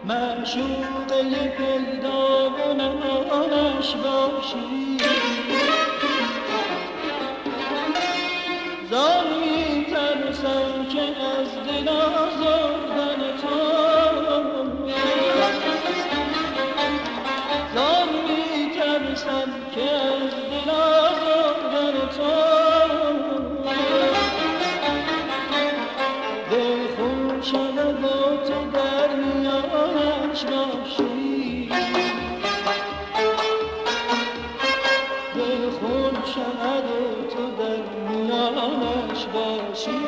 معشوقه پیدا و نمانش باشی زان می ترسم که از دل آزردن تو زان می ترسم که از دل آزردن تو دل خون شود و تو در میانش باشی دل خون شود و تو در میانش باشی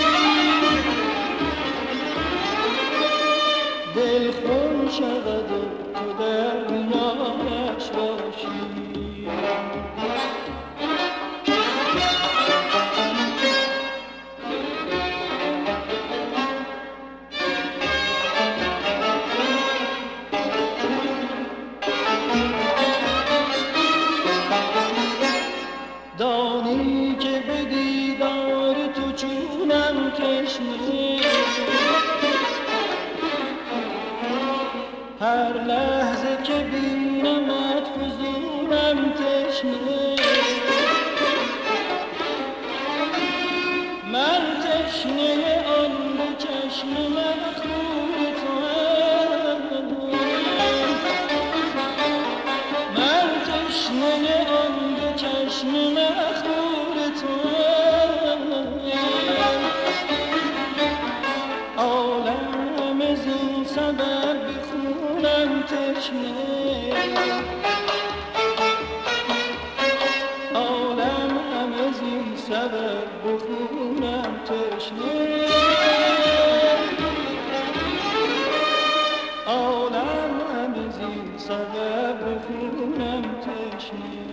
دل خون شود و تو در میانش باشی دانی که به دیدار تو چونم تشنه هر لحظه که بینمت فزونم تشنه من تشنه آن به چشم مخمور توام من تشنه آن به چشم مخمور توام عالم از این سبب بخونم تشنه عالم از این سبب بخونم تشنه عالم از این سبب بخونم تشنه